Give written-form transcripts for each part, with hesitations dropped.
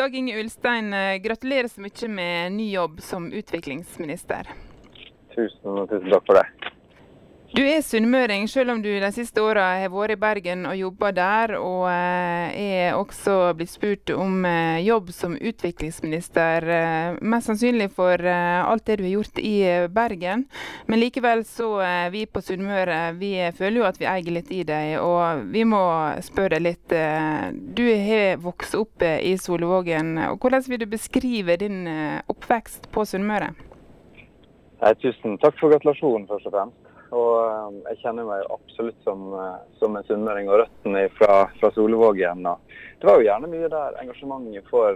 Dag Inge Ulstein, gratulerer så mye med ny jobb som utviklingsminister. Tusen takk for det. Du sunnmøring, selv om du de siste årene har vært i Bergen og jobbet der, og også blitt spurt om jobb som utviklingsminister, mest sannsynlig for alt det du har gjort i Bergen. Men likevel så vi på Sunnmøre, vi føler jo at vi eier litt i deg, og vi må spørre deg litt. Du har vokst opp i Solvågen, og hvordan vil du beskrive din oppvekst på Sunnmøre? Tusen takk for gratulasjonen først og fremst. Og jeg kjenner meg absolutt som en sunnmøring, og røttene fra Solvågen. Det var jo gjerne mye der engasjementet for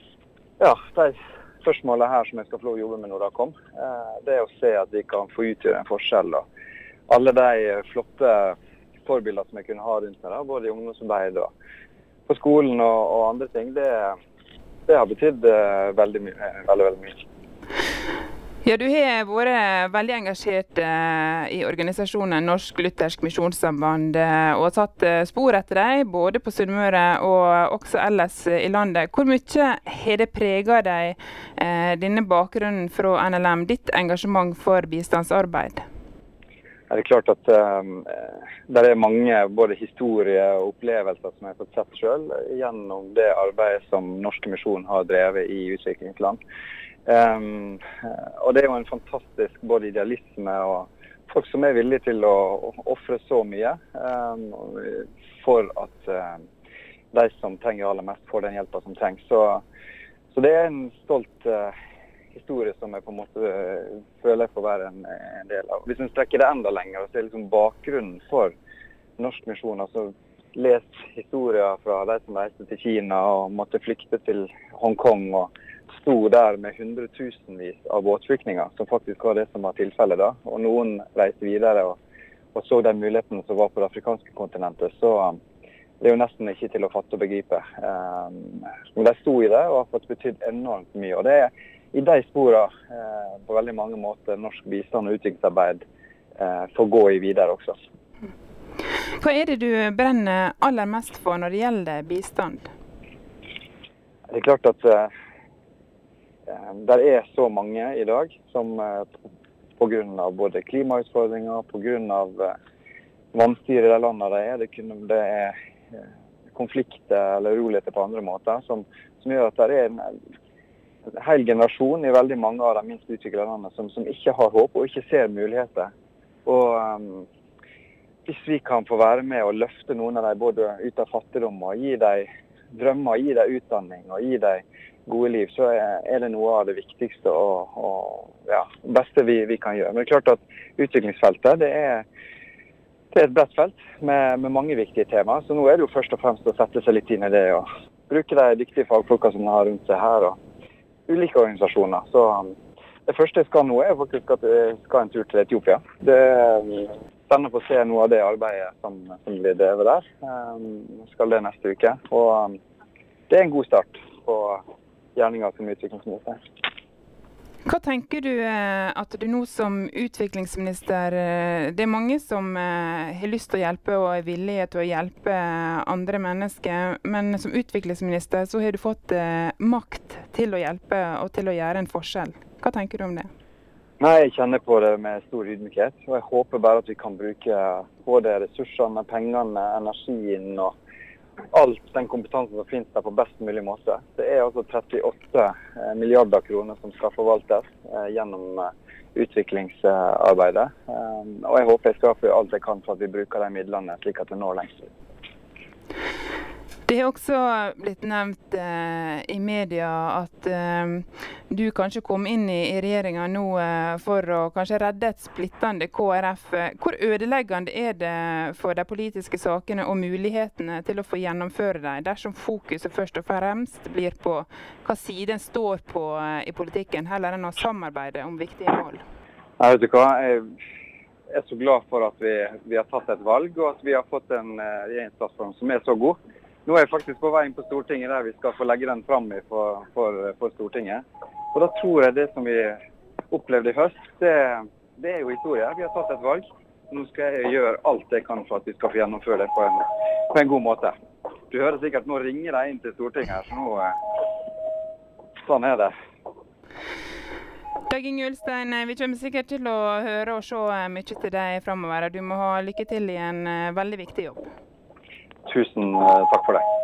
de spørsmålene her som jeg skal få lov å jobbe med når det kom. Det å se at vi kan få utgjøre en forskjell. Og alle de flotte forbilder som jeg kunne ha rundt meg, både i ungdomsarbeid og på skolen og andre ting, det har betydd veldig mye. Ja, du har vært veldig engasjert i organisasjonen Norsk Luthersk Misjonssamband og satt spor etter deg, både på Sunnmøre og også ellers i landet. Hvor mye har det preget deg, denne bakgrunnen fra NLM, ditt engasjement for bistandsarbeid? Det er klart at det er mange både historier og opplevelser som jeg har fått sett selv gjennom det arbeidet som Norsk Misjon har drevet i utviklingsland. Og det er jo en fantastisk både idealisme og folk som er villige til å offre så mye for at de som trenger aller mest får den hjelpen som trengs. Så det er en stolt historie som jeg på en måte føler jeg får være en del av. Hvis vi strekker det enda lenger, så er liksom bakgrunnen for Norsk Misjon, altså les historier fra de som reiste til Kina og måtte flykte til Hongkong og sto der med hundretusenvis av båtflyktninger, som faktisk var det som var tilfellet da. Og noen reiste videre og så de mulighetene som var på det afrikanske kontinentet, så det er jo nesten ikke til å fatte og begripe. Men de sto i det og har fått betydd enormt mye, og det er i de sporene på veldig mange måter norsk bistand og utviklingsarbeid får gå i videre også. Hva er det du brenner aller mest for når det gjelder bistand? Det er klart at det er så mange i dag som på grunn av både klimautfordringer, på grunn av vannstyre i de landene det er konflikter eller uroligheter på andre måter, som gjør at det er en hel generasjon i veldig mange av de minst utviklede landene som ikke har håp og ikke ser muligheter. Og hvis vi kan få være med og løfte noen av dem både ut av fattigdom og gi dem drømmer, gi dem utdanning og gi dem gode liv, så er det noe av det viktigste og beste vi kan gjøre. Men det er klart at utviklingsfeltet, det er et bredt felt med mange viktige temaer, så nå er det jo først og fremst å sette seg litt inn i det og bruke de dyktige fagfolkene som man har rundt seg her og ulike organisasjoner. Så det første jeg skal nå er faktisk at jeg skal en tur til Etiopia. Det er spennende å se noe av det arbeidet som blir drevet der. Jeg skal det neste uke, og det er en god start på gjerninga som utviklingsminister. Hva tenker du at du nå som utviklingsminister, det er mange som har lyst til å hjelpe og er villige til å hjelpe andre mennesker, men som utviklingsminister så har du fått makt til å hjelpe og til å gjøre en forskjell. Hva tenker du om det? Nei, jeg kjenner på det med stor ydmykhet, og jeg håper bare at vi kan bruke både ressursene, pengene, energien og alt den kompetansen som finnes der på best mulig måte. Det er altså 38 milliarder kroner som skal forvaltes gjennom utviklingsarbeidet. Og jeg håper jeg skal få alt jeg kan for at vi bruker de midlene slik at det når lengst ut. Det har også blitt nevnt i media at du kanskje kom inn i regjeringen nå for å kanskje redde et splittende KrF. Hvor ødeleggende er det for de politiske sakene og mulighetene til å få gjennomføre dem, dersom fokuset først og fremst blir på hva siden står på i politikken, heller enn å samarbeide om viktige mål? Nei, vet du hva? Jeg er så glad for at vi har tatt et valg, og at vi har fått en regjeringsplattform som er så god. Nå er jeg faktisk på vei inn på Stortinget der vi skal få legge den frem for Stortinget. Og da tror jeg det som vi opplevde i høst, det er jo historie. Vi har tatt et valg. Nå skal jeg gjøre alt jeg kan for at vi skal få gjennomføre det på en god måte. Du hører sikkert, nå ringer de inn til Stortinget her, så sånn er det. Dag Inge Ulstein, vi kommer sikkert til å høre og se mye til deg fremover. Du må ha lykke til i en veldig viktig jobb. Tusen takk for det.